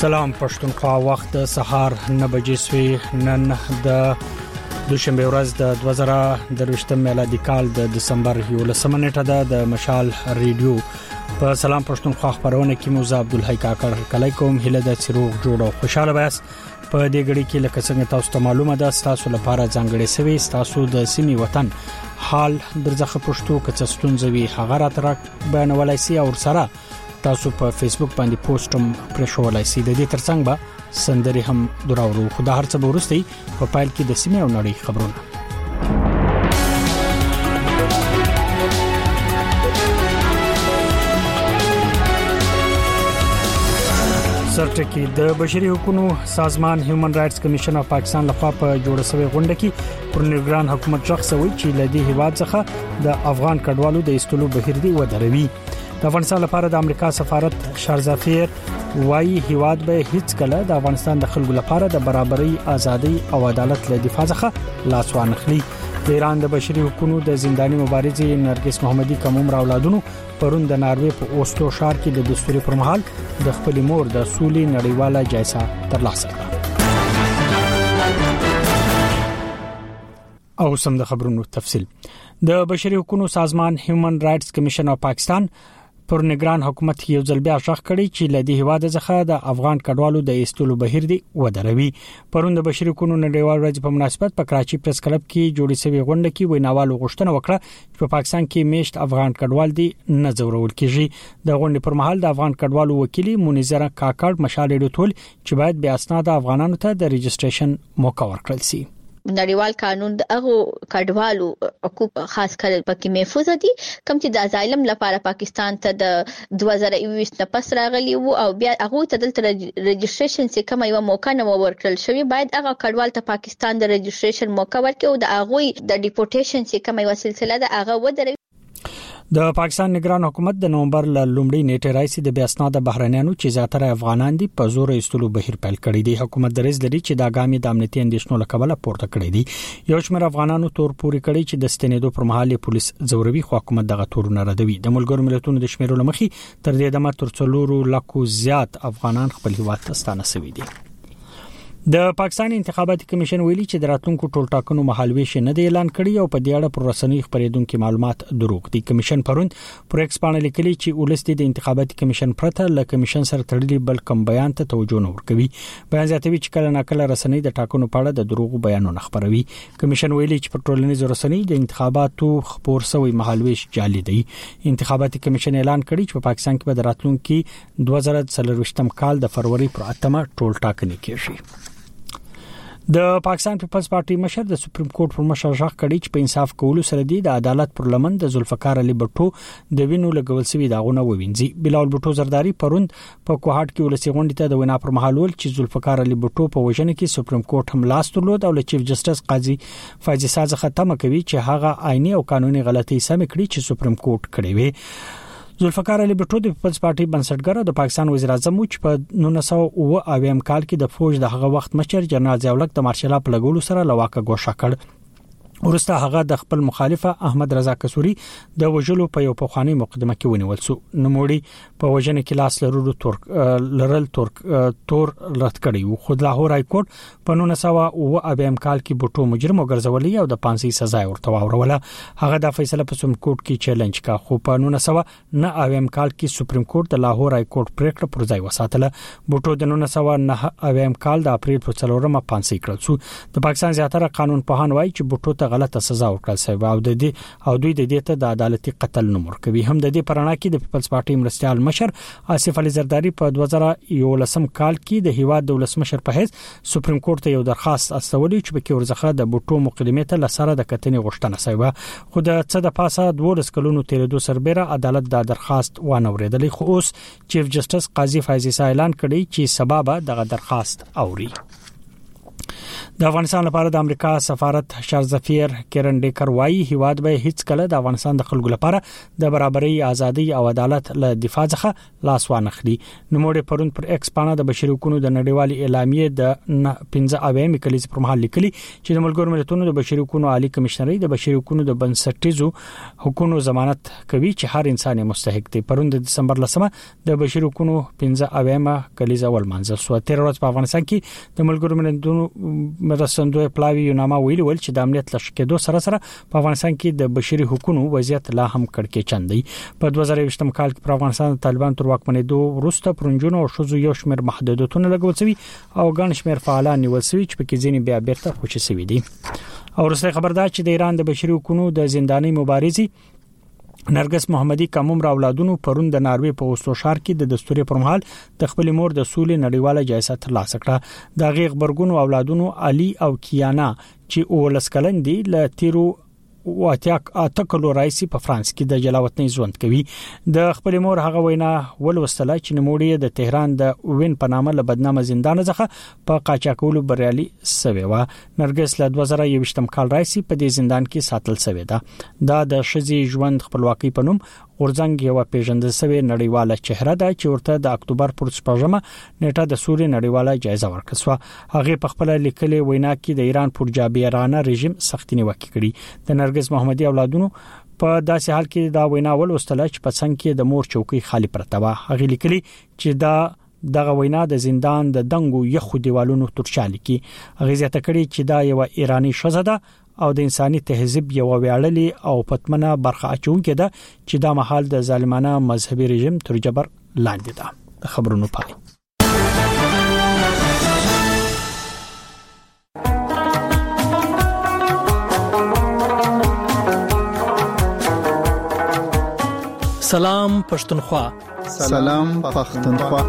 سلام پښتونخوا وخت سهار 9 بجې سوي نن د دوشنبه ورځ د 2023 میلادي کال د دسمبر 11 نیټه د مشال ریډیو په سلام پښتونخوا خبرونه کې موزه عبدالحی کاکړ کلیکوم هله د چروغ جوړو خوشاله بیاس په دې غړي کې لکه څنګه تاسو ته معلومه ده تاسو لپاره ځانګړي سوي تاسو د سیمې وطن حال درځخه پښتو کڅستون زوي هغه راترک بیانولای سي او سره تاسو په فیسبوک باندې پوسټم پرښولای سي د دې ترڅنګ به سندري هم دراورو خدای هر څه ورستي په پایل کې د سیمې او نړۍ خبرونه سرټکی د بشري حقوقو سازمان هیومن رائټس کمیشن اف پاکستان لخوا په جوړه شوی غونډه کې پر نگران حکومت شخص وی چې لدی هیواد څخه د افغان کډوالو د استلو بهیر دی ودروي د افغانستان لپاره د امریکا سفارت شارزافیر وايي هیواد به هیڅ کله د افغانستان د خلکو لپاره د برابرۍ ازادي او عدالت له دفاع څخه لاس وانخلي د ایران د بشري حقوقو د زنداني مبارزې نرګس محمدي کوم راولادونو پرون د ناروې په اوسلو ښار کې د دستوري پر مهال د خپل مور د سولې نړیواله جایزه ترلاسه کړه او سم د خبرونو تفصیل د بشري حقوقو سازمان هیومن رائټس کمیشن اف پاکستان پر نگران حکومت یو ځل بیا شخ کړي چې لدی هواد څخه د افغان کډوالو د استلو بهیر دی ودروي پرون د بشري حقوقو نړیوال ورځ په مناسبت په کراچي پریس کلب کې جوړې شوی غونډه کې ویناوالو غوښتنه وکړه چې په پاکستان کې میشت افغان کډوال دي نه ځورول کیږي د غونډې پر مهال د افغان کډوالو وکیل منیزره کاکړ مشال ډوټول چې باید بیا اسناد افغانانو ته د ريجستریشن موقع ورکړل شي نړیوال قانون د هغه کډوالو حقوق خاص کړل پکې محفوظ دي کوم چې د ازایلم لپاره پاکستان ته د 2020 نه پس راغلي وو او بیا هغه ته دلته ريجستریشن چې کوم یو موقع نه ورکړل شوی باید هغه کډوال ته پاکستان د ريجستریشن موقع ورکړي او د هغه د ډیپورټیشن چې کوم یو سلسله د هغه ودروي د پاکستان نگران حکومت د نومبر ل لومړی نیټه راځي د بیا اسناد بهرانيانو چې زیاتره افغانان دي په زور ایستلو بهیر پیل کړی دی حکومت درز لري چې د اګامي د امنیتي اندیشنو لکبله پورته کړی دی یو شمېر افغانانو تور پوري کړی چې د ستنېدو پر مهال پولیس زوروي خو حکومت دغه تورونه ردوي د ملګرو ملتونو د شمیرو لمخي تر دې دمه تر 4 لکو زیات افغانان خپل هیواد ته ستانه شوي دي د پاکستان انتخاباتي کمیشن ویلي چې د راتلونکو ټولټاکنو مهالويش نه دی اعلان کړی او په دې اړه پر رسنۍ خبرېدونکو معلومات دروغ دي کمیشن پرون پر ایکس باندې لیکلي چې ولستي د انتخاباتي کمیشن پرته ل کمیشن سره تړلي بل کم بیان ته توجه نه ورکوي بیان زیاتوي چې کله ناکله رسنۍ د ټاکنو په اړه د دروغ بیانونه خبروي کمیشن ویلي چې په ټولنیزو رسنۍ د انتخاباتو خبر سوی مهالويش جعلي دي انتخاباتي کمیشن اعلان کړی چې په پاکستان کې به د راتلونکو 2023 کال د فروری پر 8 ټولټاکنې کېږي د پاکستان پیپلز پارټي مشر د سپریم کورټ پر مشر ژغ کړي چې په انصاف کولو سره د عدالت پر لمن د ذوالفقار علي بټو د وینو لګول سوي داغونه ووینځي بلال بټو زرداری پرون په کوهاټ کې ولسی غونډه ته د وینا پر مهال ول چې ذوالفقار علي بټو په وژنه کې سپریم کورټ هم لاس درلود او چیف جسټس قاضي فایز ساز ختمه کوي چې هغه آئینی او قانوني غلطي سم کړي چې سپریم کورټ کړی وي ذوالفقار علي بټو د پیپلز پارټي بنسټګر د پاکستان وزیر اعظم چې په 1990 کال کې د فوج د هغه وخت مشر جنرال ضیاءالحق د مارشال په لګولو سره لواکه ګوښه کړ ورسته هغه د خپل مخالفه احمد رضا کسوري د وجلو په یو پخوانی مقدمه کې ونیول سو نوموړي په وجنه کې لاس لرلو تور رد کړی خو د لاهور های کورټ په 1990 کال کې بټو مجرم وګرځولې او د 500 سزا ورته واوروله هغه د فیصله په سپریم کورټ کې چیلنج کا خو په 1990 کال کې سپریم کورټ د لاهور های کورټ پریکړه پر ځای وساتله بټو د 1990 کال د اپریل په 4مه 500 کړل سو د پاکستان زیاتره قانون پوهان وایي چې بټو ته غلطه سزا ورکړل شوی او د دې او دوی د دې ته د عدالتي قتل نه ورکوي هم د دې پرانا کې د پیپلز پارټي مرستيال مشر آصف علي زرداری په 2011 کال کې د هیواد د ولسمشر په حیث سپریم کورټ ته یو درخواست استولې چې په کې ورزخه د بټو مقدمه ته لسره د کتنې غوښتنه شوی خو د څه د پاسه 12 کلونو تیرېدو سربېره عدالت د درخواست وانه ورېدلې خو اوس چیف جسټس قاضي فایز اعلان کړی چې سبب دغه درخواست اوري د افغانستان لپاره د امریکا سفارت شارزفیر کیرن ډیکر وايي هیواد به هیڅ کله د افغانستان د خلکو لپاره د برابرۍ ازادي او عدالت له دفاع څخه لاس وانخلي. نوموړي پرون پر ایکس پاڼه د بشري حقوقو د نړیوالې اعلامیې د 15 کلیز پر مهال لیکلي چې د ملګرو ملتونو د بشري حقوقو عالی کمشنري د بشري حقوقو د بنسټیزو حقوقو ضمانت کوي چې هر انسان مستحق دی. پرون د دسمبر 10 د بشري حقوقو 15 کلیز اول منځ سو 13 ورځ په افغانستان کې د ملګرو ملتونو مرستندوی پلاوی یوناما ویلي ول چې د امنیت لشکېدو سره په افغانستان کې د بشري حقوقو وضعیت لا هم کړکېچن دی. په 2020 کال کې په افغانستان طالبان تر واکمنېدو وروسته پرونجونو او شوزو یو شمېر محدودیتونه لګول شوي او ګڼ شمېر فعالان نیول شوي چې په کې ځینې بیا بیرته خوشي شوي دي. او وروسته خبردار چې د ایران د بشري حقوقو د زنداني مبارزي نرګس محمدي کوم اولادونو پرون د ناروې په اوسلو ښار کې د دستوري پرمحل د خپل مور د سولې نړیواله جایزه ترلاسه کړه. د غیغ برګونو اولادونو علي او کیانا چې اولس کلندي ل تیرو اتکلو رئیسي په فرانس کې د جلاوطنۍ ژوند کوي. د خپل مور هغه وینا ولوستله چې نموړي د تهران د وین په نامه له بدنامه زندان څخه په قاچاقولو بریالي سوي و. نرګس له 2020 کال رئیسي په دې زندان کې ساتل سوي ده. دا د شذي ژوند خپلواکي په نوم ورځنګ یو پیژندل شوی نړیواله چهره ده چې ورته د اکتوبر پر 14مه نیټه د سوري نړیواله جایزه ورکړه. هغه په خپل لیکلي وینا کې د ایران پر جابرانه رژیم سختي نیوکه کړې. د نرګس محمدي اولادونو په داسې حال کې دا وینا ولوستله چې په څنګ کې د مور چوکۍ خالی پرته و. هغه لیکلي چې دغه وینا د زندان د دنګو یخو دیوالونو ترشال کې هغه زیاته کړې چې دا یو ایرانی شذ ده او د انساني تهذیب یو ویاړلې او پتمنه برخه اچونکې ده چې دا محل د ظالمانه مذهبي رژیم تر جبر لاندې ده. خبرونه پای. سلام پښتونخوا. سلام پښتونخوا.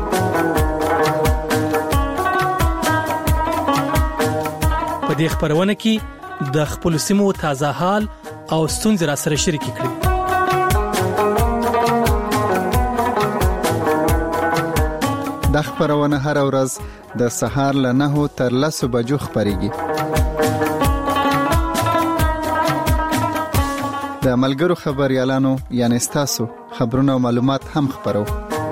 په دې خبرونه کې د خپل سیمو تازه حال او ستونزې را سره شریک کړئ. د خبرونه هر ورځ د سهار له 9 تر 10 بجو خبريږي. د ملګرو خبريالانو یعنی تاسو خبرونه او معلومات هم خبرو.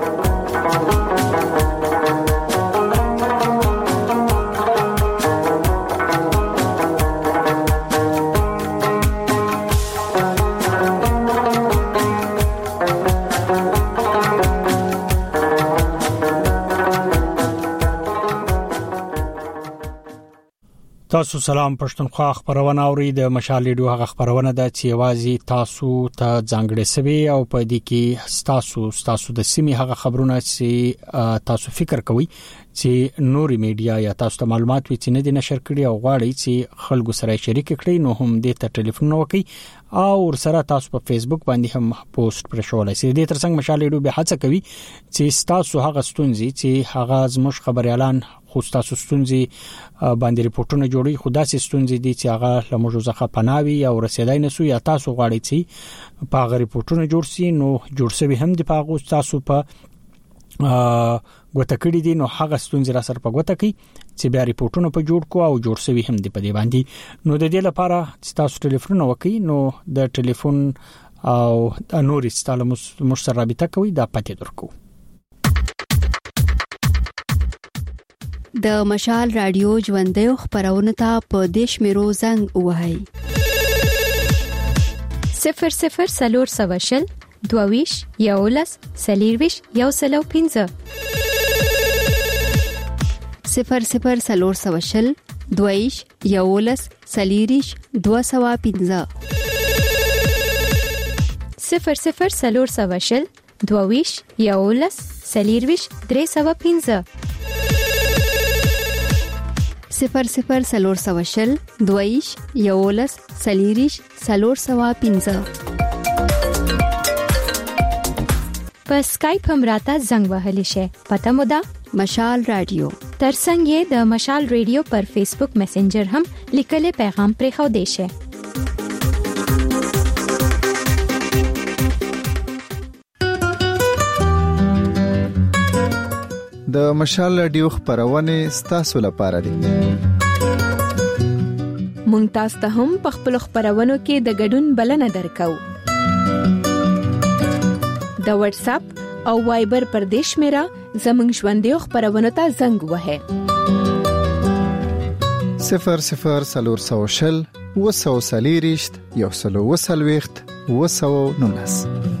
تاسو سلام پښتونخوا خبرونه اوري. د مشال ریډیو هغه خبرونه د چیوازي تاسو ته ځانګړې سوي او په دې کې تاسو د سیمې هغه خبرونه چې تاسو فکر کوئ چې نوري میډیا یا تاسو ته معلومات وي چې نه دي نشر کړي او غواړي چې خلکو سره شریک کړي نو هم دې ته ټلیفون وکړئ او ورسره تاسو په فیسبوک باندې هم پوسټ پر شولای شئ. دې ترڅنګ مشال ریډیو به هڅه کوي چې تاسو هغه ستونزې چې هغه زموږ خبريالان خو تاسو ستونزې باندې ریپورتونه جوړي خدا سي ستونزې دي چې هغه لموږ ځخه پناوي او رسیدای نسو یا تاسو غواړئ چې په هغه ریپورتونه جوړ سي نو جوړ سوي هم دي په تاسو په غوته کړی دي نو هغه ستونزې را سره په غوته کوي چې بیا ریپورتونه په جوړ کو او جوړ سوي هم دي په دې باندې. نو د دې لپاره چې تاسو ټلیفون وکړئ نو د ټلیفون او نوري ستاله مش سره رابطه کوي دا پته درکو. د مشال رادیو ژوندې خبرونه ته په دیش میرو زنګ وهاي 00 سلور سواشل دوویش یولس سلیرویش یوسلو 15 00 سلور سواشل دوویش یولس سلیریش 215 00 سلور سواشل دوویش یولس سلیرویش 315 00 سلور سواشل دویش یولس سلیریش سلور سوا 15 په اسکایپ هم راته زنګ وهلی شي. پته مو ده مشال رادیو. ترڅنګ یې د مشال رادیو پر فیسبوک میسنجر هم لیکلي پیغام پرې خو دی شي. د مشال رادیو خبرونه ستاسو لپاره دي. مونږ تاسو ته هم په خپل خبرونو کې د ګډون بلنه درکو. د واتس اپ او وایبر پر دیش میرا زمنګ ژوندې خبرونو ته زنګ وهه 00 وسوسلیریشت یو سلو وسلويخت وسو نونس.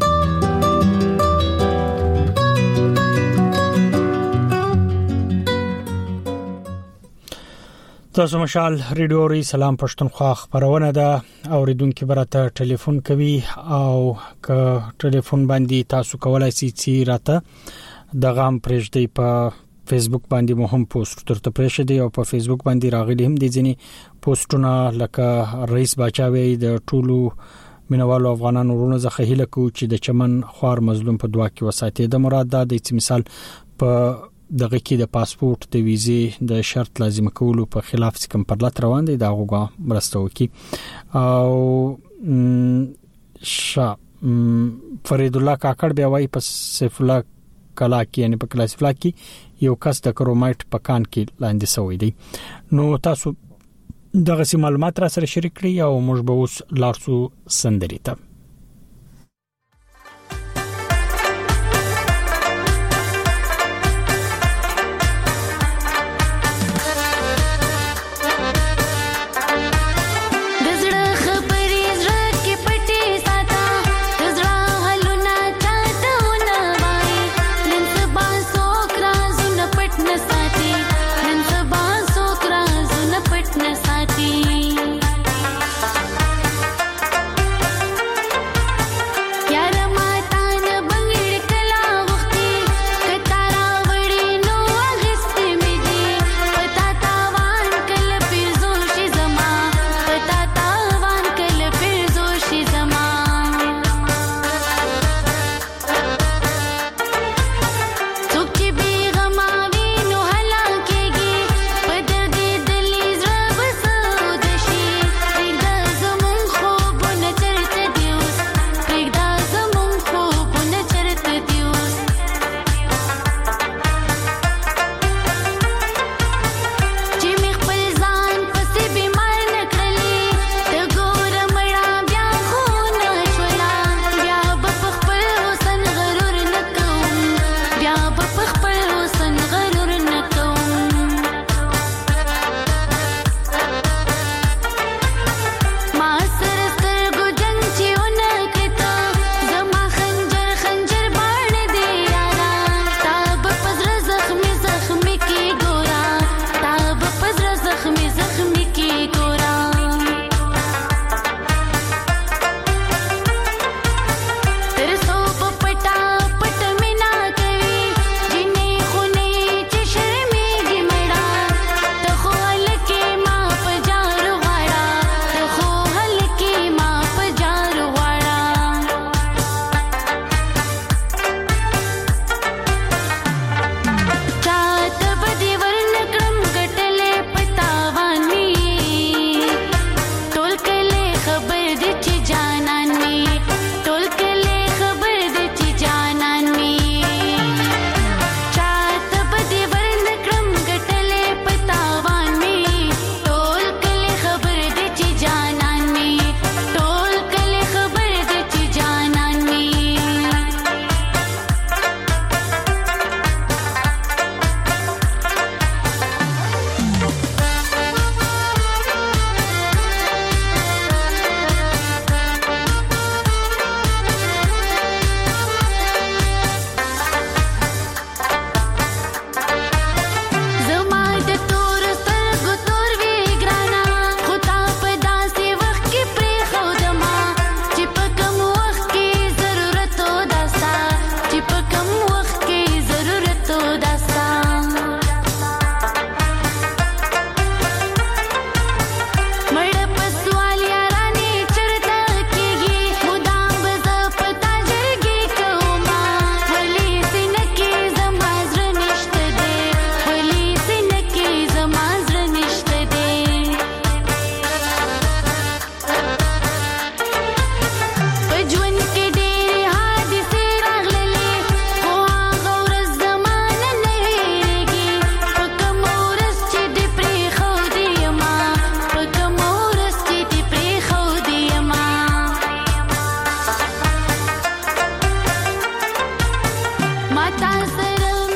تاسو مشال ریډیو ری سلام پښتونخوا خبرونه ده اوریدونکو برته ټلیفون کوي او که ټلیفون باندې تاسو کولای شئ چې راته د غام پرېږدي په فیسبوک باندې مو هم پوسټ ترته پرېښدي او په فیسبوک باندې راغلي هم دي ځینی پوسټونه لکه رئیس باچاوي د ټولو مینوالو افغانانو ورونو څخه هیله کوي چې د چمن خوار مظلوم په دعا کې وساتي. د مراد د مثال په دغه کې د پاسپورت د ویزې د شرط لازم کولو په خلاف کوم پرلط روان دي دا غوګه مرسته وکي. او فرید الله کاکړ بیا وایي په سیف الله کلا کې یعنی په کلاس فلا کې یو کس د کرومایټ په کان کې لاندې سوی دی. نو تاسو دغه سم معلومات را سره شریک کړئ او موږ به اوس لارسو سندري ته.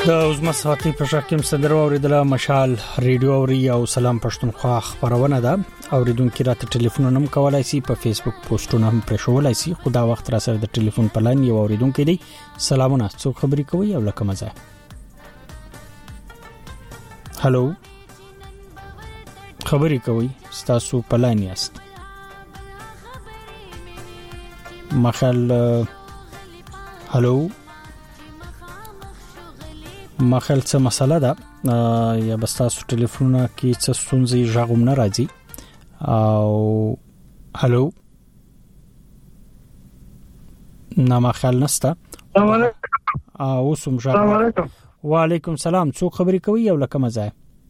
د اوسمه ساعتي په شکم صدر اوریدله مشال ریډیو اوري او سلام پښتونخوا خبرونه ده اوریدونکو راته ټلیفون هم کولای شي په فیسبوک پوسټونه هم پرېښولای شي خدا وخت را سره د ټلیفون په لاین یو اوریدونکو دی سلامونه څوک خبري کوي او لکه مزه هالو خبري کوي تاسو په لاین یاست مخال هالو مخال څه مسله ده یا بس تاسو ټلیفونونه کې څه ستونزې ژغوم نه راځي او هالو نه مخال نسته السلام علیکم او سم السلام علیکم وعلیکم السلام څوک خبري کوي او لکه مزه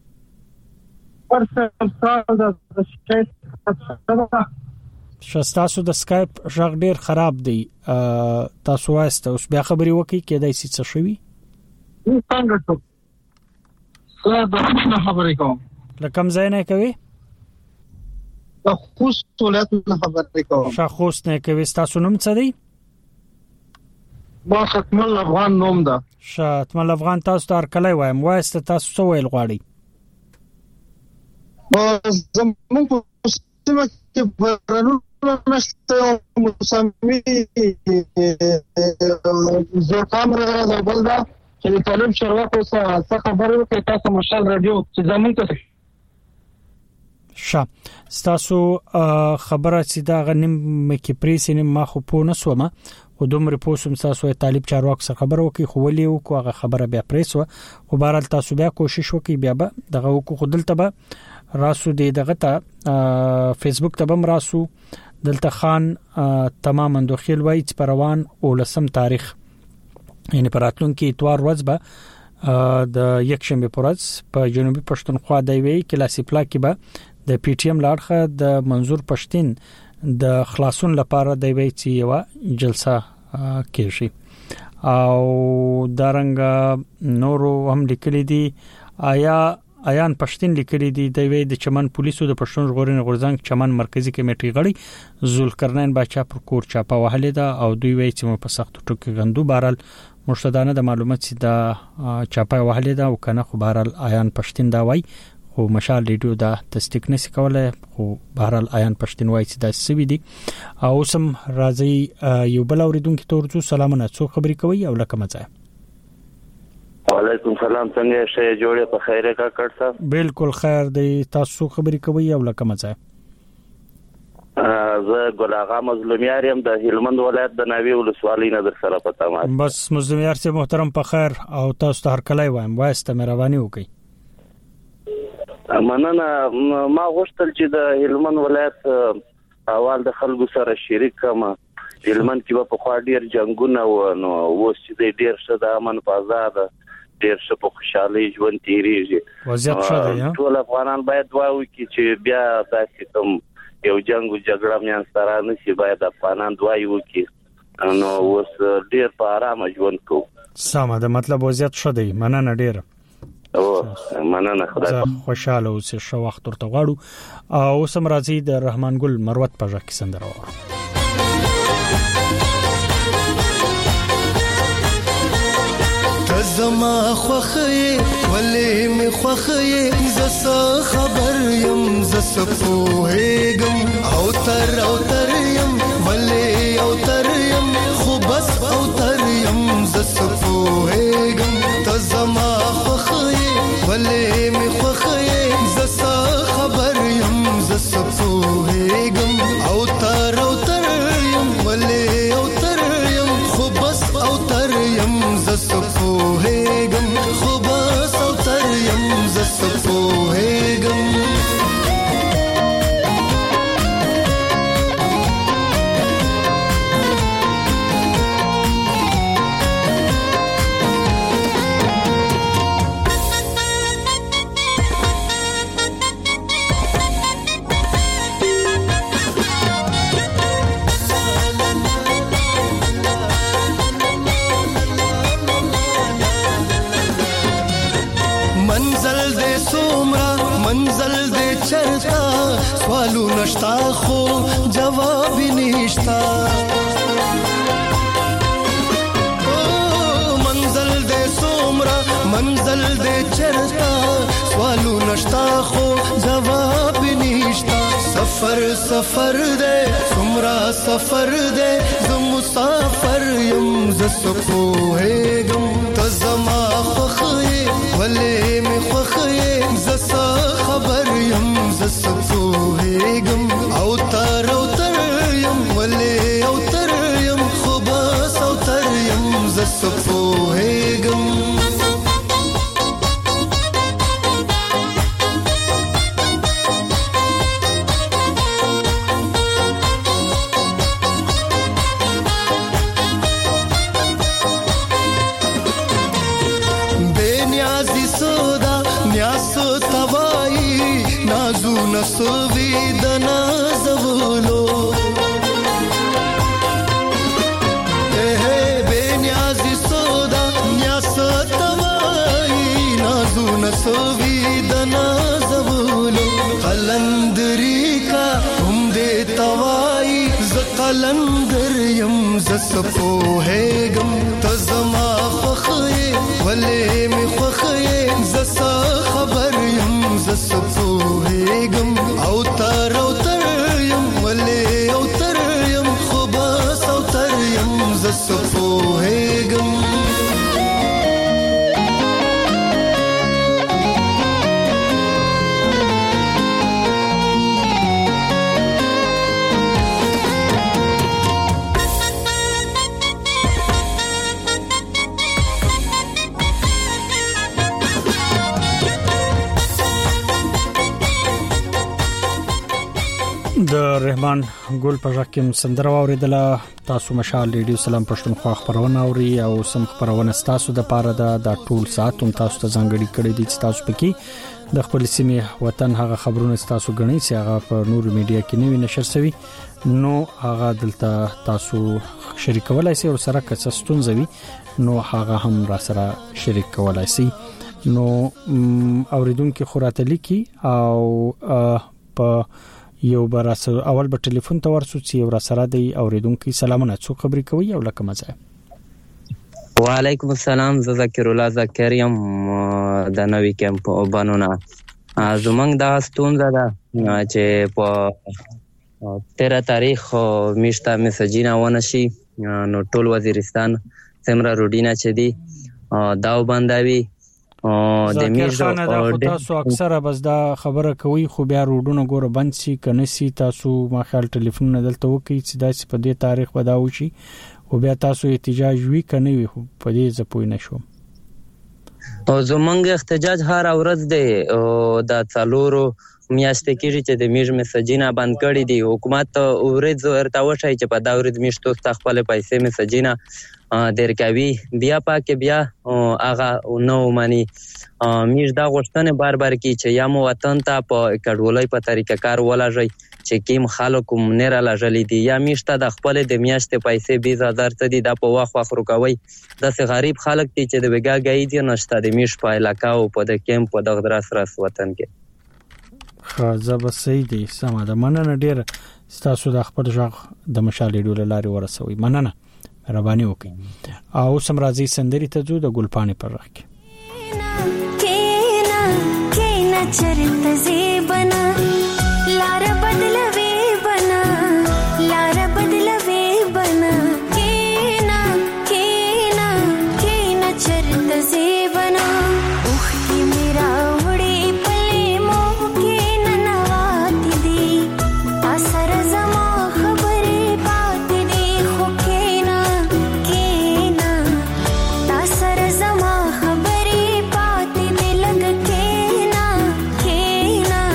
تاسو د سکایپ ژغ ډیر خراب دی تاسو واسطه اوس بیا خبري وکي کېدای شي څه شوي څنګه څه د خبرې کوم لکه ځای نه کوي د خوست ولایت نه خبرې کوم شاخوست نه کوي تاسو نوم څه دی ما ختمل افغان نوم ده شاتمل افغان تاسو تر کله وایم واسطه تاسو څه ویل غواړي زمون په سیمه کې برانو نشته مسامي زه کامره د بلدا چې طالب شروعاتو څخه خبرو کې تاسو مشال رادیو چې زمون ته تاسو خبره چې دا غنیم مکه پریسین ما خو په نسومه خو دومره پوسم تاسو طالب چارواک سره خبرو کې خو ولې او هغه خبره بیا پریسو خو بهرال تاسو بیا کوشش وکړئ بیا دغه خو دلته به راسو دی دغه ته فیسبوک ته بم راسو دلته خان تماما دوخیل وای چې پروان او لسم تاریخ یعنی پراتلون کې اتوار ورځ به د یک شنبه پرځ په جنوبي پښتونخوا د وی کلاسي پلا کې به د پی ټی ایم لاړخه د منظور پښتين د خلاصون لپاره د وی چې یو جلسه کېږي او دارنګ نورو هم لیکلي دي آیان پښتين لیکلي دي د وی د چمن پولیسو د پښتون ژغورنې غورځنګ چمن مرکزی کمیټې غړي ذوالقرنین باچا پر کور چاپه وهلې ده او دوی وی چې په سخت ټکو غندو بهرال مرشدانه د معلومات چې دا چاپه وهلې ده او کنه خو بهرال آیان پښتين دا وای خو مشال ریډیو دا تصدیق نشي کولای خو بهرال آیان پښتين وای چې دا سوي دي او سم راځي یو بل اوریدونکو تورځو سلامونه څو خبري کوي او لکه مزه وعلیکم سلام څنګه شې جوړه په خیره کا کړسا بالکل خیر دی تاسو خبري کوي او لکه مزه زه ګل اغا مظلومیار يم د هلمند ولایت د ناوی ولسوالۍ نه در سره پتا ما بس مظلومیار سے محترم په خیر او تاسو ته هر کله وایم واسطه مهرباني وکړئ مننه ما غوښتل چې د هلمند ولایت اول د خلکو سره شریک کما هلمند کې په خوا ډیر جنگونه و نو اوس چې ډیر څه د امن فضا ده ډیر څه په خوشحالي ژوند تیریږي وضعیت ښه دی ټول افغانان باید دعا وکړي چې بیا داسې کوم یو جنگ او جګړه میان سره نشي باید افغانان دعا وکړي نو اوس ډیر په آرام ژوند کوو سمه ده مطلب وضعیت ښه دی مننه ډیر او مننه خدای خوشاله اوسې شو وخت ورته غواړو او سم راځي د رحمان ګل مروت په ځکه سندره وره زما خوخه ولې می خوخه زس خبر يم زس پوهېګم او تر يم ولې او تر يم خو بس او تر يم زس پوهېګم ته زما خوخه ولې می خوخه زس خبر يم زس پوهېګم او تر يم ولې او تر يم خو بس او تر يم زس پوهېګم خو بس او تر يم زس پوهېګم منزل دې چرتا سوالو نشتا خو جواب نشتا منزل دې سومرا منزل دې چرتا سوالو نشتا خو جواب نشتا سفر سفر دې څومره سفر دې زه مسافر یم زه سپوهېږم ته زما خوښ یې ولې مې خوښ یې زه څه خبر یم زه سپوهېږم او تر یم ولې او تر یم خو بس او تر یم زه سپوهېږم نسوی د نازولو بے نیازی سودا نیاز توای نازو نسوی د نازولو قلندری کا هم دې توای ز قلندر یم ز سپوهېږم ته زما خوښ یې ولې مې خوښ یې ز څه خبر یم ز سپوهېږم او تر یم ولې او تر یم خو بس او تر یم زه سپوهېږم د رحمان ګل په ژکم سندره اوریدله تاسو مشال ریډیو سلام پښتونخوا خبرونه اوري او سم خبرونه تاسو د پاره د ټول ساعتوم تاسو ته ځانګړي کړی دي تاسو پکې د خپل سیمه وطن هغه خبرونه تاسو غنئ چې هغه په نور میډیا کې نوی نشر شوی نو هغه دلته تاسو شریکولای شئ او سره کڅستون زوی نو هغه هم را سره شریک کولای شئ نو اوریدونکو خراته لیکي او په یو براس اول په ټلیفون ته ورسو چې یو را سره دی اوریدونکو سلامونه څو خبرې کوي او لکه مزه وعلیکم السلام زه ذکر الله ذکریم د نوې کیمپ وبانونه زمنګ دا ستونزه ده چې په 13 تاریخ میشته مسجینا ونشي نو ټول وزیرستان سمرا روډینا چې دی دا وبندوي د میژو تاسو اکثره بس دا خبره کوي خو بیا روډونه ګوره بند شي کنه سي تاسو ما خیال ټلیفون نه دلته وکي چې دا په دې تاریخ بداو شي او بیا تاسو احتجاج وی کنه وي په دې زپوي نشو او زمونږ احتجاج هر ورځ دی او دا څلورو میاشتې کېږي چې د میژ مسجینا بند کړی دی حکومت ورځ ورته وشي چې په دا ورځ میشتو خپل پیسې مسجینا درکوي بیا پاکه بیا هغه نو مانی میژ دا غوښتنه بار بار کی چې یا مو وطن ته په کډولای په طریقه کار ولاږي چې کیم خلکو منره لاجلې دي یا میشته د خپل د میاشتې پیسې 20000 ته دي د په واخ خرو کوي د غریب خلک چې د وګاګای دي نشته د میش په علاقه او په د کیمپ په دغه درس راس وطن کې خزه به سیدی سم ده مننه ډیر تاسو د خپل ژغ د مشالې ډول لاري ورسوي مننه مهرباني وکړئ او سم راځي سندري ته جو د ګلپانې پر راک کینا چرت زیبنا لار بدلوي بنا لار بدلوي بنا کینا چرت زیبنا اوخ کی میرا وړي پلي مو کینا نواتی دي اثر زما خبرې پاتې دي خو کینا اثر زما خبرې پاتې دي لګ کینا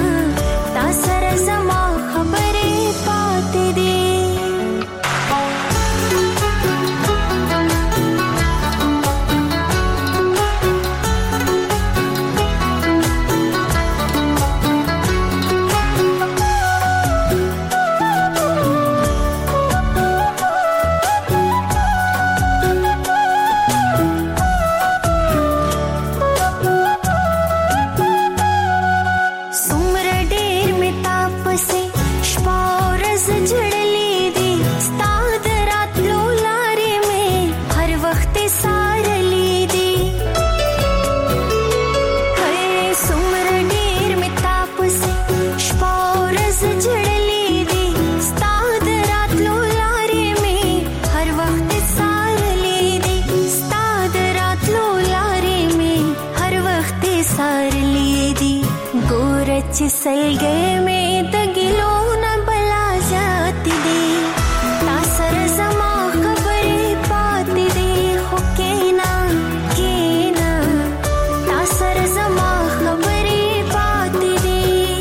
چې سلګې مې د ګلو نه بلا ذاتې دي تا سره زما خبرې پاتې دي خو کېنا تا سره زما خبرې پاتې دي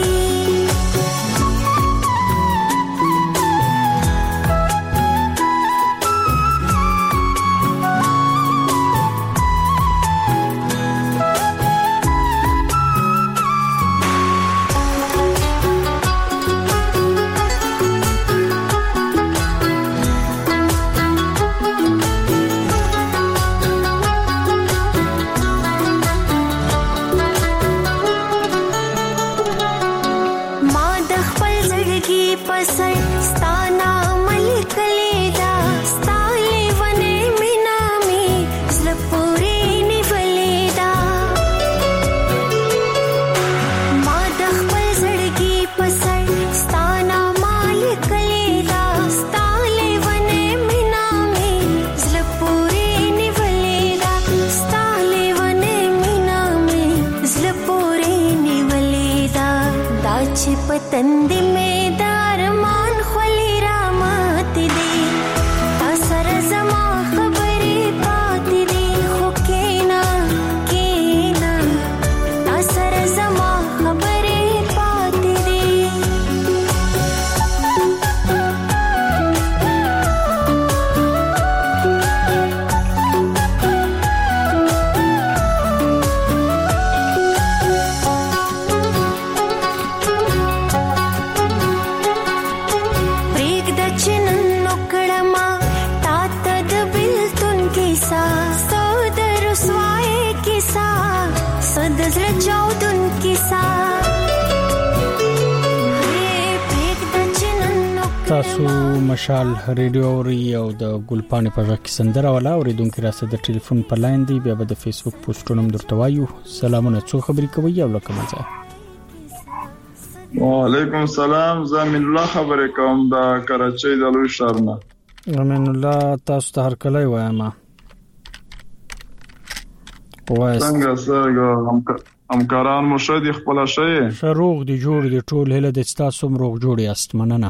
पतंदी में दारमान खोली रामत दी ता सर जमा खबरी पाती दी हो केना ता सर जमा खबरी पाती दी تاسو مشال ریډیو اوري او د ګلپانې په ځای کې سندره ولا اوریدونکو راسه د ټلیفون په لاین دی بیا به د فیسبوک پوسټونو درته وایو سلامونه څو خبرې کوي او لکه مزه وعلیکم السلام زمین الله خبرې کوم د کراچۍ د لوی شهر نه امین الله تاسو ته هر کله وایم څنګه همکاران مو شه دي خپل شي شروع دي جوړ دي ټول هله د تاسو مروغ جوړي است مننه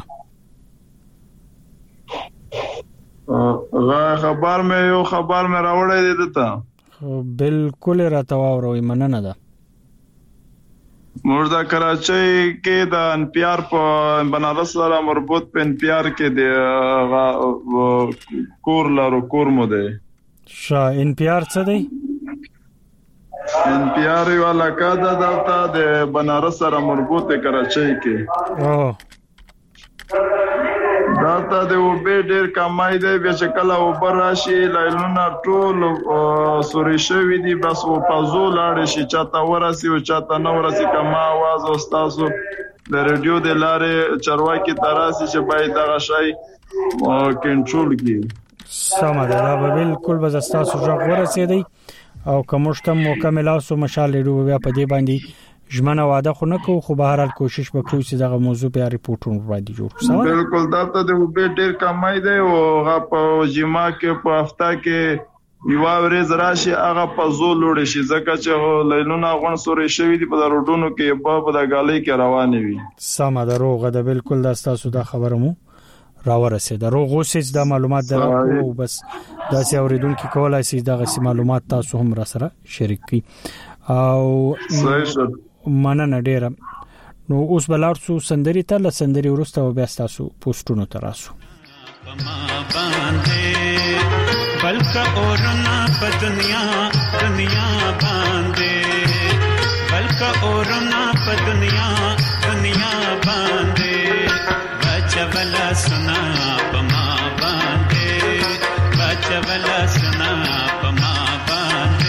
خبر مې راوړی دی دته بالکل راته واوروي مننه ده موږ د کراچۍ کې د انپیار په بنارس سره مربوط په انپیار کې د کور مو دی انپیار څه دی انپیار یو علاقه ده دلته د بنارس سره مربوط د کراچۍ کې دلته د وبې ډېر کمای دی بیا چې کله اوبه راشي لایلونه ټول سوري شوي دي بس په زو لاړې شي چاته ورسي او چاته نه ورسي کما आवाज او تاسو د ریډیو د لارې چرواکي تراسي چې باید دغه شی کنټرول کړي سمه ده دا بالکل به تاسو ځو ورسېدی او کومشتم مکمل اوسو مشال ریډیو بیا په دې باندې ژمنه واده خو نه کوو خو به هر حال کوشش وکړو چې دغه موضوع بیا ریپورټونه وړاندې جوړ کړو بالکل دا ته د وبې ډېر کمای دی او هغه په جما کې په هفته کې یو ورځ راشي هغه په زو لوړ شي ځکه چې لیلونه غون سوري شوی دی په روډونو کې په د غالۍ کې روانې وي سم دروغه ده بالکل دا تاسو دا خبره مو راورسه دروغ اوسې د معلومات درو بس دا چې اوریدونکو کولای شي دغه معلومات تاسو هم را سره شریک کړئ او مننه ډیره نو اوس بلار څو سندري ته لسندري ورسته او بیا تاسو پوسټونو ته راسو بلکہ اورنا په دنیا باندې بلکہ اورنا په دنیا باندې بچولا سنا پما باندې بچولا سنا پما باندې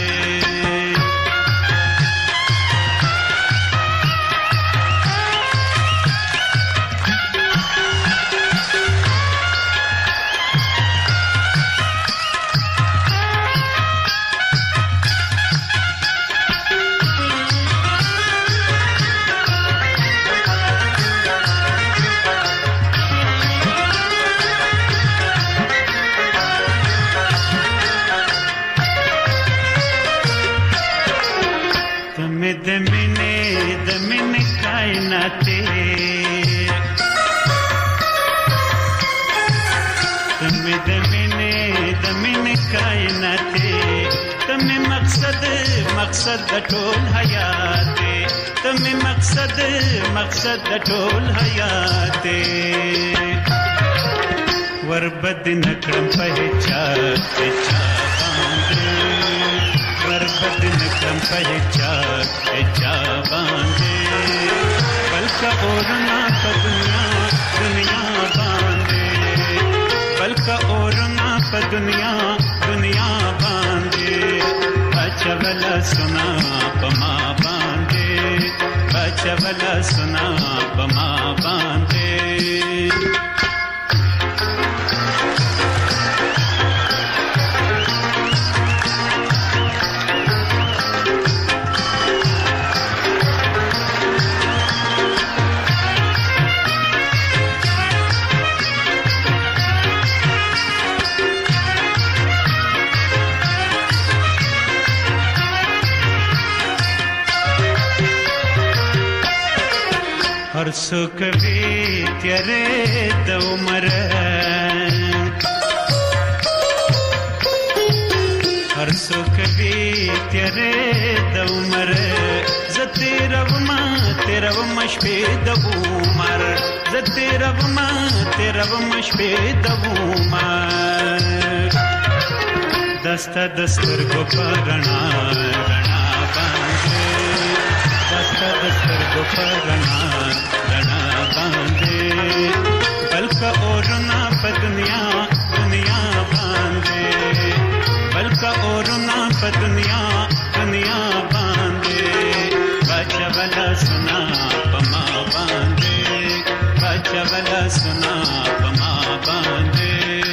تمه دمینه کائنات تمه مقصد د ټول حیات تمه مقصد د ټول حیات وربد نکړم په چا باندې وربد نکړم په چا باندې بلکې اورنا په دنیا باندې بلکې اورنا په دنیا باندې اچھا ولا سنا پما باندې اچھا ولا سنا پما باندې हर सुख भी तेरे द उमर हर सुख भी तेरे द उमर ज तेरा मशपे द उमर ज तेरा मशपे द उमर दस्तर को परना बांधे दस्तर को परना बांधे बल्कि औरना प दुनिया बांधे बल्कि औरना प दुनिया बांधे बचवला सुना पमा बांधे बचवला सुना पमा बांधे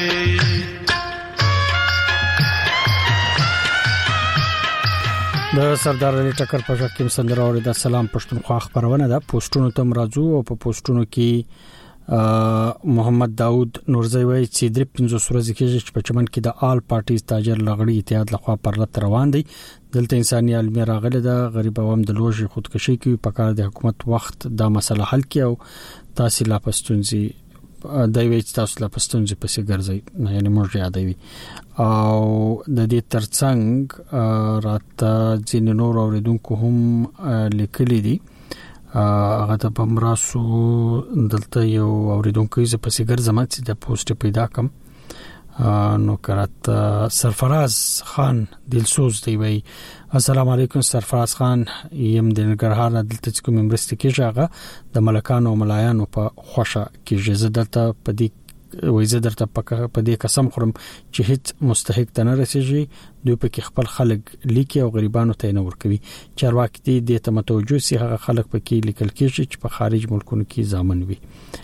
د سردار علي ټکر په شکیم سندره اورید. سلام پښتونخوا خبرونه ده. پوسټونو تم راځو او په پوسټونو کې محمد داوود نورزی وایي چې 350 ورځې کې چې په چمن کې د آل پارټیز تاجر لغړی اتحاد لخوا پرلط روان دي. دلته انساني عالمي راغله ده غریب عوام د لوږې خودکشي کوي په کار د حکومت وخت دا مسله حل کړي او تاسو لا پښتونځي دایوي تاسو لا پښتونځي پسې ګرځي یعنی موږ یادوي او د دې ترڅنګ راته ځین نور اوریدونکو هم لیکلي دي هغه ته بمراسو دلته یو اوریدونکو یې پسې ګرځم چې د پوسټ پیدا کم نو کرات سرفراز خان دلسوز دی وی السلام علیکم سرفراز خان یم د نګرهار دلته کوم مرسته کیږي هغه د ملکانو او ملایانو په خوشا کیږي زدلته په دې وایزه درته په دې قسم خورم چې هیڅ مستحق ته نه رسیږي دوی په کې خپل خلک لیکي او غریبانو ته نه ورکوي چارواکي دې ته متوجه سي هغه خلک په کې لیکل کیږي چې په خارج ملکونو کې ځامن وي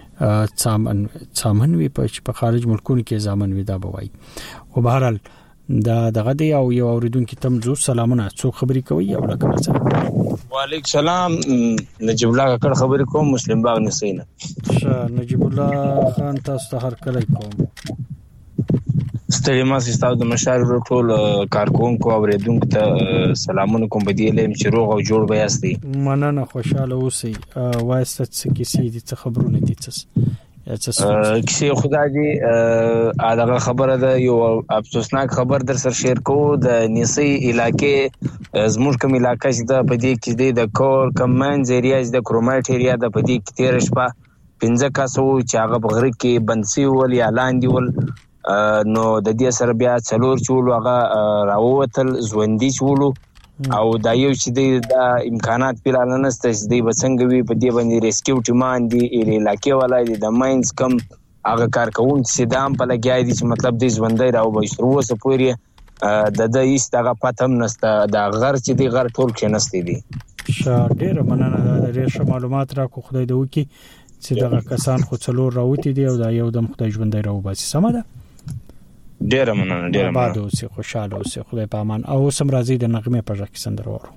څامن وي په خارج ملکونو کې ځامن وي دا بوي او بهرحال دا دغه دی او یو اوریدونکو تم زو سلامونه څو خبري کوي او لکه مثلا وعلیکم سلام نجیب الله کړه خبرې کوم مسلم باغ نسینه نجیب الله خان تاسو ته هر کله کوم ستړي ما سیستاو د مشار ټول کارکونکو اوریدونکو ته سلامونه کوم بدیلم چې روغ او جوړ بیاستي مننه خوشاله اوسئ وایسته چې کیسې دي څه خبرونه دي کسی خدا دی دغه خبره ده یو افسوسناک خبر در سره شیر کو د نیسی علاقې زموږ کوم علاقې چې د پدې کې د کور کمنز ایریا د کرومایټ ایریا د پدې کې 13 شپه 15 کاسو چې هغه بغیر کې بنسي ول یا لاندې ول نو د دې سره بیا څلور چول هغه راووتل ژوندۍ چولو او دا یو چې د امکانات پیرانه نسته چې د بڅنګ وی په دې باندې ریسکیو ټیمان دی علاقې ولای د ماینز کم هغه کارکون چې دام په لګیای دي چې مطلب د ژوندۍ راو به شروع وسه پوري د ایست هغه پاتم نسته د غر چې د غر ټول کې نسته دي ډیر مننه د ریښه معلومات را کو خدای د وکی چې دغه کسان خو څلور راوتی دي او دا یو د خدای ژوندۍ راو باسي سم ده ډیر مننه بعد اوسې خوشاله اوسې خدای په امان او سم راځي د نغمه په ځکه سندره ورو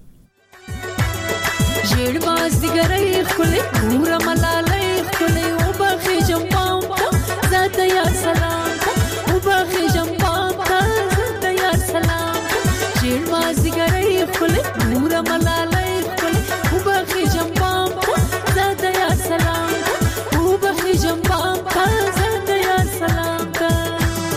جېړ باز دګرې خلې نور ملالې خلې او بخې جمپام ذات یا سلام او بخې جمپام ذات یا سلام جېړ باز دګرې خلې نور ملالې خلې او بخې جمپام ذات یا سلام او بخې جمپام ذات یا سلام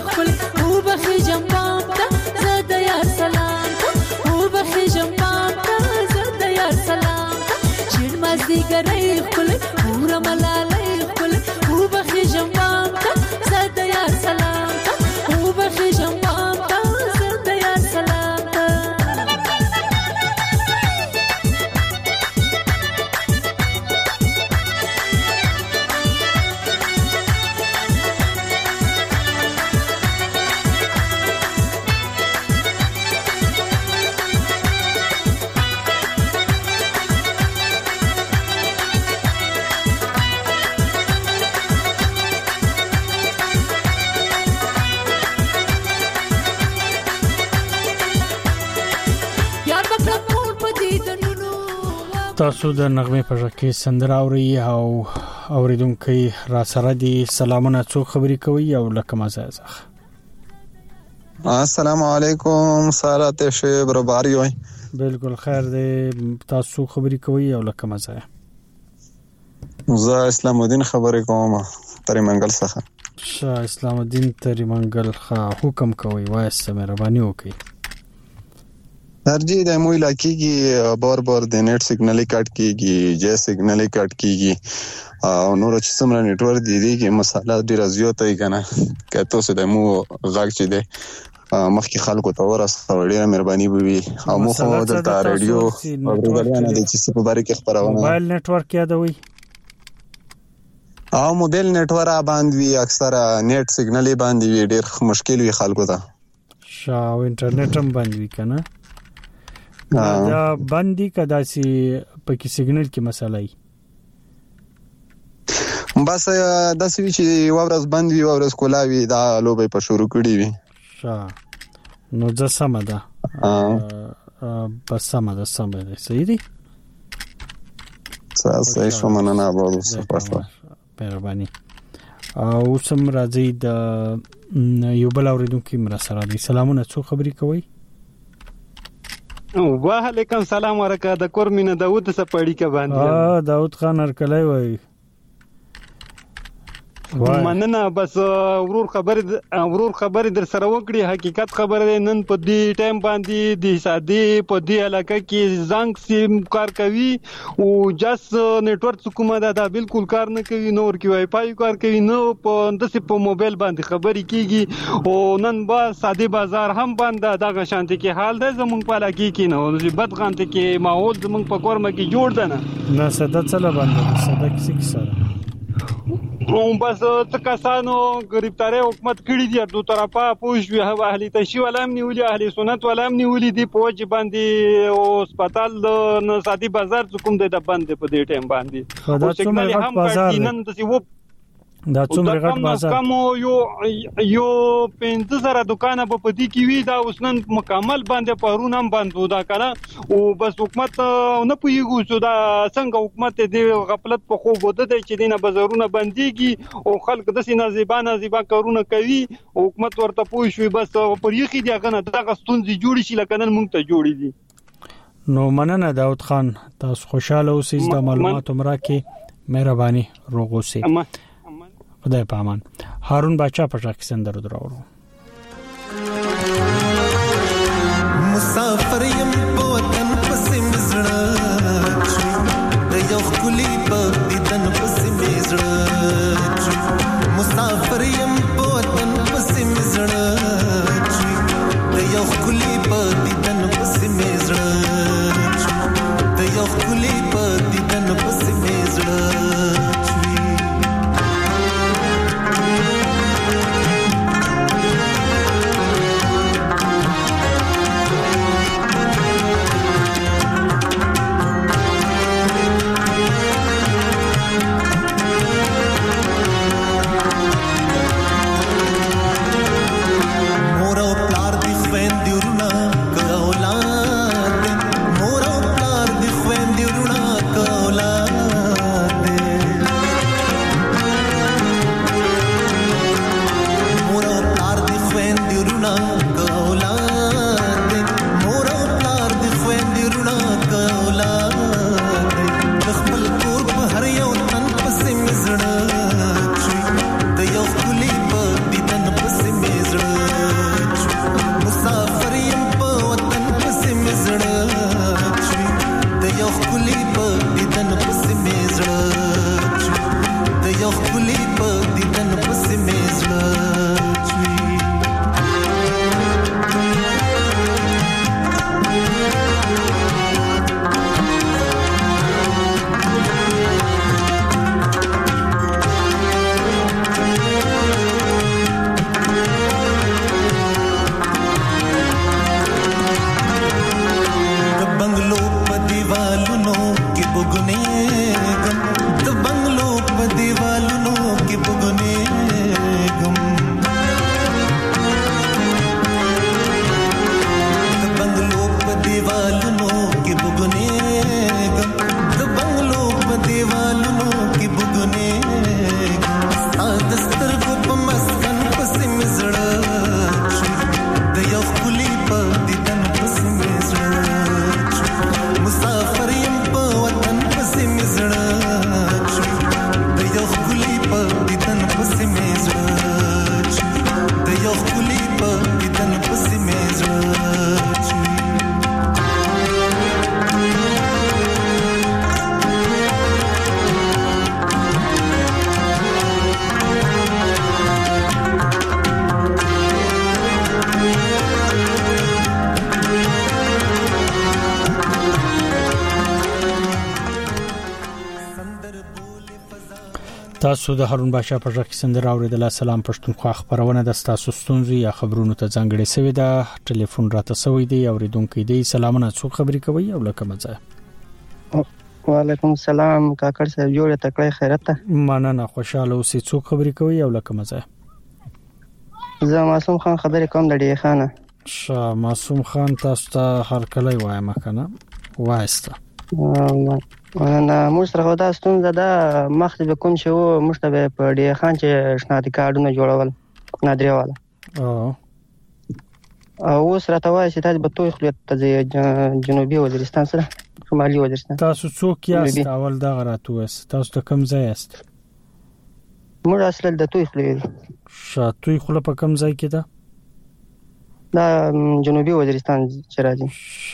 خپل او بخي جنبام ته زد یار سلام ته او بخي جنبام ته زد یار سلام ته شیر مزدي ګرای خپل پورا ملالای خپل او بخي جنبام ته زد یار سلام ته او بخي جنبام ته زد یار سلام ته تاسو د نغمه په ژکه سندره اوري او اوریدونکو را سره دي سلامونه څو خبري کوي او لکه مزه السلام علیکم سارا ته شه برابر وي بالکل خیر دی تاسو خبري کوي او لکه مزه زه اسلام الدین خبرې کوم ترې منګل څخه شاه اسلام الدین ترې منګل ښه حکم کوي وایسته مهرباني وکړئ درجی د مو علاقې کې بار د نیټ سیګنل کټ کیږي جې سیګنل کټ کیږي او نور چې څومره نیټورک دی کې مساله ډیر زیاته ای کنه کته څه د مو غږ چې دی مخکې خلکو ته ورسره ډیره مهرباني وي او مو خو د رادیو اورېدل نه دي چې په باره کې خبرونه موبایل نیټورک یادوي او موبایل نیټورک باندې اکثره نیټ سیګنل باندې ډیر مشکل وي خلکو ته شاو انټرنیټ هم باندې کنه دا باندې کدا سي پکې سیګنل کې مسله ای بس د سوي چې ورځ باندې ورځ کولاوي دا لوبې په شروع کړې وي نو ځه سم ده بس سم ده صحیح دي صحیح شو مننه بابا سپاسو مهرباني او سم راځي د یو بل اوریدونکو مرسته دي سلامونه څو خبري کوي وعلیکم سلام ورکه د کور مینه داوود سپاړی کا باندې داوود خان ارکلای وای مننه بس ورور خبر در سره وکړي حقیقت خبره نن په دې ټایم باندې د سادي په دې علاقه کې زنګ سیم کار کوي او جس نیټورک کومه دا بالکل کار نه کوي نور کې وای فای کار کوي نو په دسه په موبایل باندې خبري کیږي او نن با سادي بازار هم باندې دغه شانتي کې حال ده زمونږ په علاقه کې نو بدغانته کې ماحول زمونږ په کورمه کې جوړ ده نه ساده چلا باندې ساده کیسه سره بس تکاسانو گرفتاری حکومت کړی دی دو طرفه پوښوي هوا اهلی تشی ولام نیولې اهلی سنت ولام نیولې دی پوج باندې او هسپتال د سادي بازار کوم د بند په دې ټیم باندې او څنګه هم بازار نن د سی وب دا څومره غټ بازار کوم یو 5000 دکانه په پدی کې وی دا اوسنن مکمل باندې پرون هم بندو دا کړه او بس حکومت نه پویګو سو دا څنګه حکومت دې غفلت په خو بده دی چې دینه بازارونه بنديږي او خلک د سینه زیبا کارونه کوي حکومت ورته پوي شوی بس پر یخي دی غنه دغه ستونزې جوړ شي لکه نن مونږ ته جوړې دي نو مننه داود خان تاسو خوشاله اوسئ د معلوماتو مرکه مهرباني روغوسئ خدای پامان هارون بچا پټه کیسندر دراورو مسافر يم په وطن پسې مزړه د یو خولي په دیدن پسې مزړه مسافر يم په وطن پسې مزړه د یو خولي په دیدن پسې مزړه د یو خولي په دیدن پسې مزړه تاسو د هارون باشا په ځخ سندره اوریدل. سلام پښتونخوا خبرونه د تاسو ستونزې یا خبرونو ته ځانګړې سوي ده. ټلیفون راته سوي دی اوریدونکو دی. سلامونه، څو خبرې کوي او لکه مزه. وعلیکم السلام کاکړ صاحب، جوړه تکړه خیرت ته. مننه، خوشاله اوسې. څو خبرې کوي او لکه مزه. زه معصوم خان خبرې کوم د ډی خانه. معصوم خان، تاسو ته هر کله وایم کنه وایسته. نه موږ سره دا ستونزه ده، مخکې به کوم چې و موږ ته په ډی خان چې شناختی کارډونه جوړول نادریواله او اوس راته وایي چې تاسو به توی خپل ته جنوبي وزیرستان سره شمالي وزیرستان. تاسو څوک یاست؟ اول دا غراته وس تاسو ته کوم ځای یاست؟ موږ اصل د توی خپل توی خپل په کوم ځای کې ده؟ دا جنوبي وزیرستان چې راځي.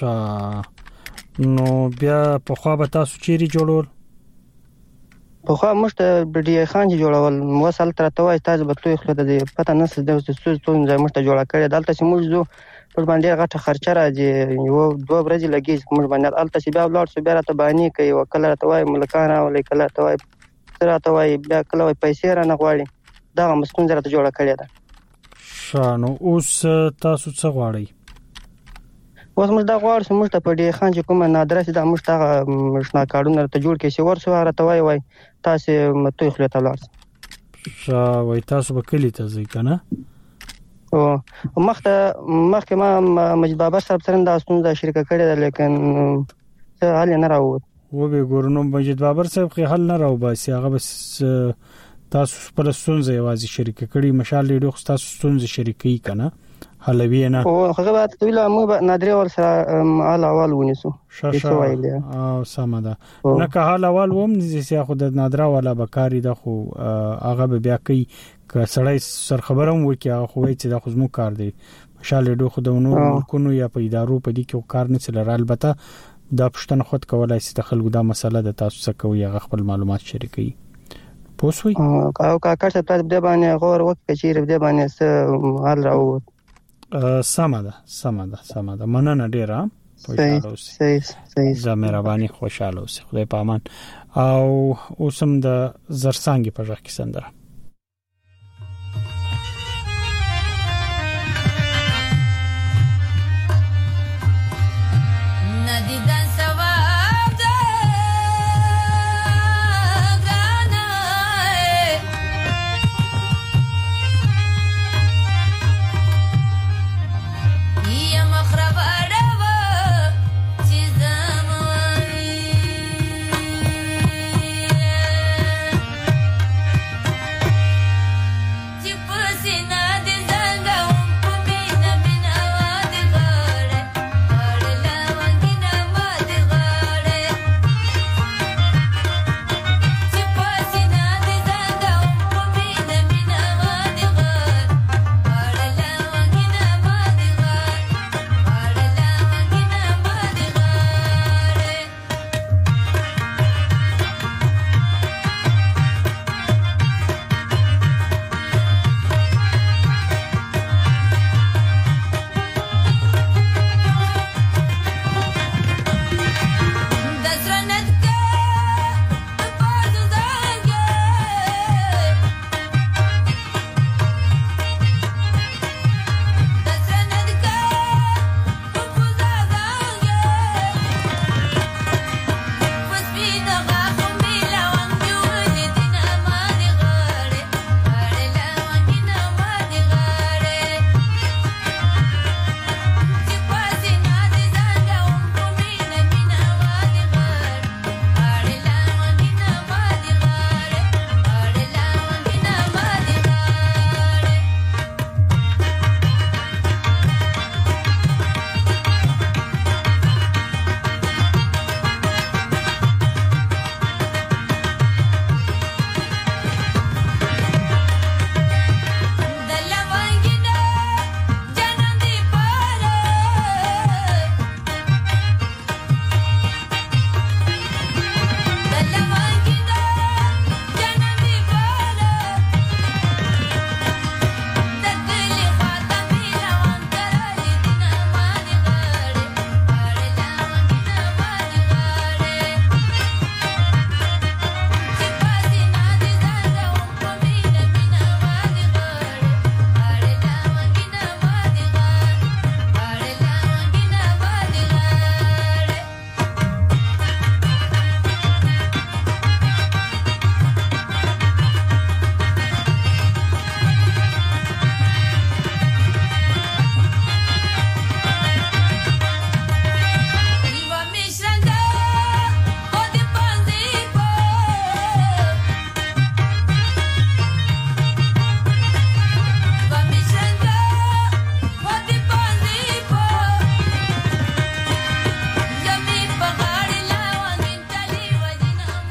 نو بیا په خوا به تاسو چیرې جوړول؟ په خوا موږ ته ډی خان چې جوړول وسل تر ته وای تاسو به توی خپل د پته نه څه د څه ځای موږ ته جوړ کړی. دلته چې موږ زو پر باندې غټه خرچه راځي، یو دوه ورځې لګي موږ باندې الته چې بیا ولاړ شو بیا راته باندې کوي او کله ته وای ملکان او کله ته وای سره ته وای بیا کله وای پیسې را نه غواړي. دا مسکون زره جوړ کړی ده. شانو اوس تاسو څه غواړئ؟ اوس موږ دا غواړو چې موږ ته په ډی خان چې کومه نادره سي دا موږ ته شنا کارونه ته جوړ کړي چې ورسو راته وای تاسو متوي خپل ته لاړ. وای تاسو به کلی ته ځئ کنه؟ او مخکې ما مجید بابا صاحب سره دا ستونزه شریکه کړې ده لیکن څه حل نه راووت. و به ګورنو مجید بابا صاحب خو حل نه راو باسي، هغه بس تاسو پر ستونزه یوازې شریکه کړي. مشال ریډیو خو تاسو ستونزه شریکي کنه حلوی نه. او هغه به ویله موږ نادری ور سره حال اول ونیسو. او سم ده. نه که حال اول ووم نږدې خو د نادرا والا بکاری ده خو هغه به بیا کوي که سړی سر خبرم وکي هغه خو چې د خو کار دی. مشال ریډیو خو د نور ملکونو یا په ادارو په دي کې کار نه چلر. البته دا پښتنه خود کولای شي د خلکو دا مسله د تاسو څخه کوي هغه خپل معلومات شریکي. پوسوي او کاکړ څه ته د باندې غور وکړي چې د باندې څه حل راووت. سم ده مننه ډیره. صحیح زه مهرباني خوشاله اوسې. خدای په امان. او اوسم د زرسانګي په ځخ کې سندره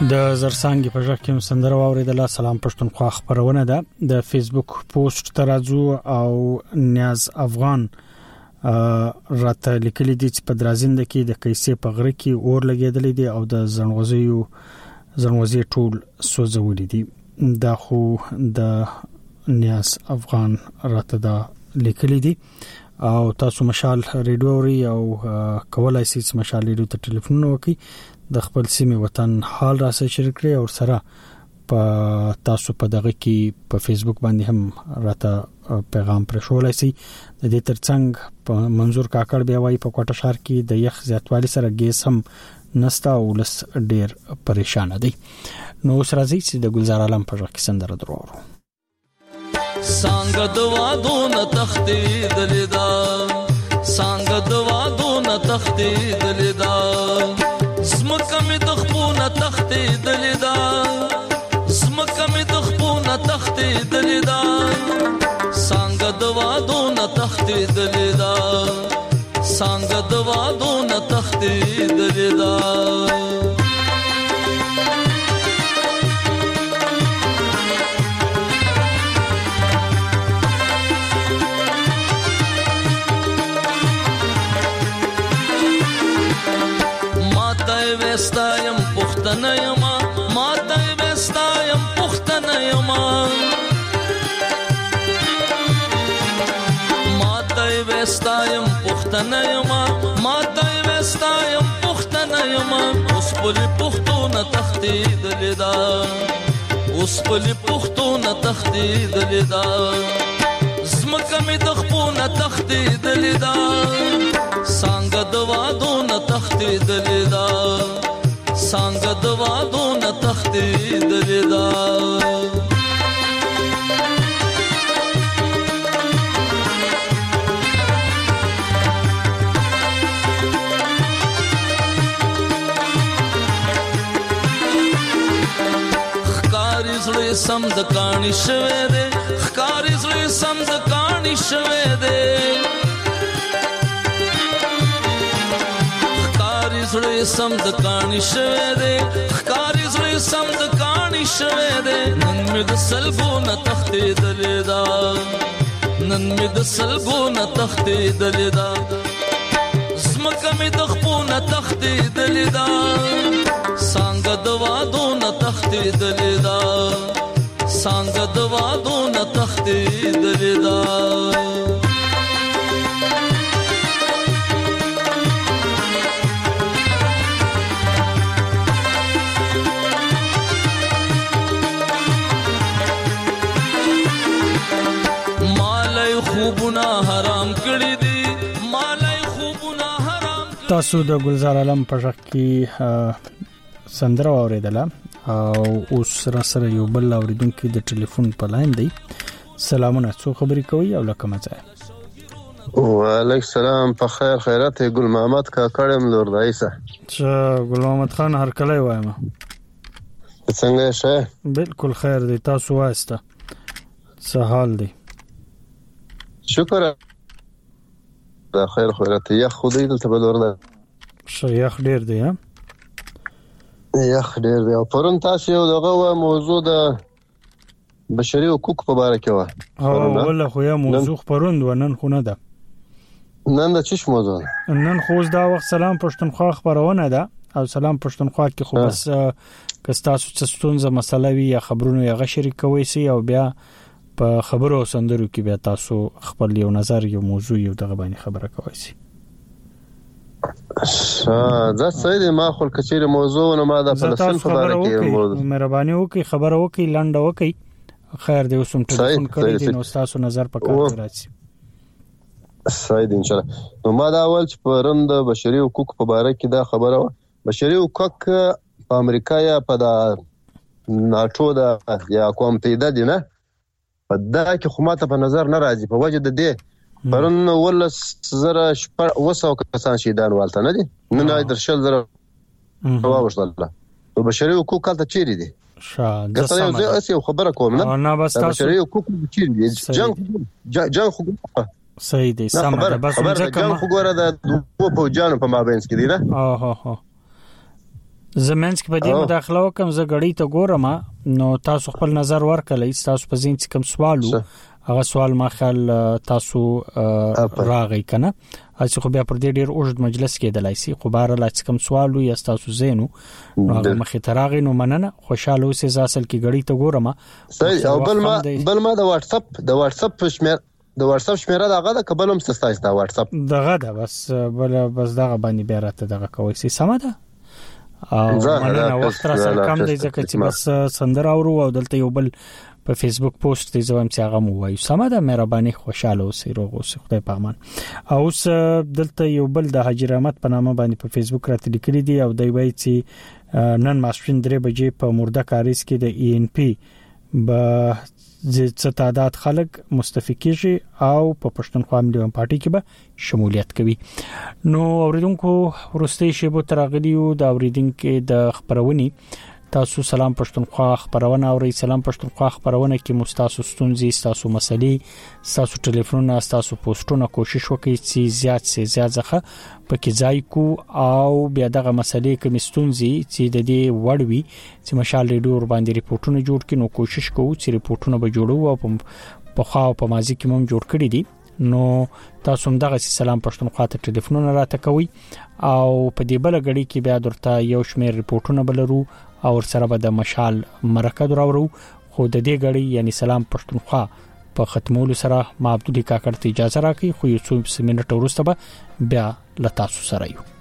د زرسانګي په ځکه کوم سندره واوریدله. سلام پښتونخوا خبرونه ده د فیسبوک پوسټ ترازو او نیاز افغان راته لیکلي دي چې په درازنده کې د کیسې په غره کې اور لګیدلې دي او د زنغوزي ټول سوځولې دي. دا خو د نیاز افغان راته دا لیکلي دي او تاسو مشال ریډیو ری او کولای شئ چې مشال ریډیو ته ټلیفون وکړئ د خپل سیمه وطن حال را سره شریک کړئ او سره په تاسو په دغه کې په فیسبوک باندې هم راته پیغام پرېښولای شئ. د دې ترڅنګ په منظور کاکړ بیا وایي په کوټه شهر کې د یخ زیاتوالي سره ګیس هم نستا او لس ډیر پریشان دي. نو اوس راځي چې د ګلزار عالم په ځکه سندره درو څنګه دوا دون تختې دلیدا څنګه دوا دون تختې دلیدا زمکه می د خپونه تختې دلیدا زمکه می د خپونه تختې دلیدا څنګه دوا دون تختې دلیدا څنګه دوا دون تختې دلیدا وستایم پختنه یما ماته وستایم پختنه یما ماته وستایم پختنه یما ماته وستایم پختنه یما اوس په پختونه تختې دلیدا اوس په پختونه تختې دلیدا زمکه می د خپونه تختې دلیدا څنګه دوا دون تختې دلیدا څنګه دوا دون تختې دلیدا خکاری زړه سم د کانی شوه دې خکاری زړه سم د کانی شوه دې زړه سم د کانی شوه دې خکاری زړه سم د کانی شوه دې نن مې د سلګو نه تختې دلیدا نن مې د سلګو نه تختې دلیدا زمکه مې د خپونه تختې دلیدا څنګه دوا دون تختې دلیدا څنګه دوا دون تختې دلیدا خوبونه حرام کړی دي مالای خوبونه حرام تاسو د ګلزار عالم په ځکه کې سندره اوریدله او اوس را سره یو بل اوریدونکو د ټلیفون په لاین دی. سلامونه څو خبرې کوي او لکه مزه وعلیکم السلام په خیر خیرات ګل محمد کاکړم لور دایسه چې ګل محمد خان هر کله وایم څنګه شه بالکل خیر دی. تاسو واسطه څه حال دی؟ شکر دا خیر خیرات یا خدای دلته بلورنه شیخ ډیر دی ها یخ ډیر دی. پرون تاسو یو دغه موضوع د بشري حقوق په اړه کې و او ولا خو یا موضوع پروند ونن خو نه ده نن د چش موضوع نن خو دا وخت سلام پښتونخوا خبرونه ده او سلام پښتونخوا کې خو بس کستاسو څه مسله وی یا خبرونه یا غشري کوي سي او بیا په خبرو او سندرو کې بیا تاسو خپل یو نظر یو موضوع یو دغه باندې خبره کوي سي. دا سید ما خپل کچېره موضوع نه ما د فلسطین خبره کې موضوع مهرباني وکي خبره وکي لنډه وکي خیر دې اوسم ټلیفون کړی دي نو تاسو نظر پکار راځي. سید ان شاء الله نو ما دا اول چې پرند بشري حقوق په اړه کې دا خبره و. بشري حقوق په امریکا یا په ناتو دا یا کوم پیدا دي نه په دا کې خو ماته په نظر نه راځي په وجه د دې پرون ول زره وسو کسان شهیدان والته نه دي نه درشل زره واوښتل نو بشري حقوق کله چیرې دي شاده سم زه خبره کوم نه بشري حقوق چیرې دي جنگ حقوق صحیح دي سم ده بس ځکه جنگ حقوق د دوه په جانو په مابینس کې دي نه زمونږ کې په دې مداخله وکم زه غړی ته ګورم نو تاسو خپل نظر ورکړئ تاسو په ځین کوم سوالو هغه سوال ما خیال تاسو راغی کنه اسی خو بیا پر دې ډیر اوږد مجلس کې دلای شي خو بهر لا کوم سوالو یا تاسو زینو هغه مخې تراغې نو مننه خوشاله اوسئ اصل کې غړی ته ګورم صحیح او بل ما د واتس اپ شمیره دغه د قبلم سستایس دا واتس اپ دغه دا بس دغه باندې بیا راته دغه کوي سي سم ده مننه وخت را سره کم دی ځکه چې بس سندر اورو او دلته یو بل په فیسبوک پوسټ دی زوم چې هغه مو وایي سم ده مهرباني خوشاله اوسئ روغ اوسئ خدای پامان او اوس دلته یو بل د حاجی رحمت په نامه باندې په فیسبوک راته لیکلي دی او دی وایي چې نن ماسپښین 3 بجې په مرده کاریز کې د ای ان پی به څه تعداد خلک مستفیقیږي او په پښتونخوا ملي پارټي کې به شمولیت کوي نو اوریدونکو ورستي شیبو ترغلیو د اوریدونکو د خبرونی تاسو سلام پښتونخوا خبرونه او سلام پښتونخوا خبرونه کې مستاسو ستونزې تاسو مسلې تاسو ټلیفون تاسو پوسټونه کوشش وکړئ چې زیات ځخه پکې ځای کو او بیا دغه مسلې کې ستونزې چې د دې وړوي چې مشال ریډیو باندې ریپورتونه جوړ کړي نو کوشش کوو چې ریپورتونه به جوړو او په خوا او په مازی کې هم جوړ کړي دي نو تاسو هم دغه سلام پښتونخوا ته ټلیفونونه راته کوي او په دې بل غړي کې بیا درته یو شمېر ریپورتونه بلرو او سره به د مشال مرکه دراورو خو د دې غړي یعنی سلام پښتونخوا په ختمولو سره ما عبدالله کاکړ ته اجازه راکړي خو یو څو منټه وروسته به بیا لتاسو سره یو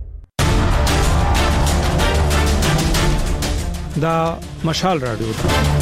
دا مشال رادیو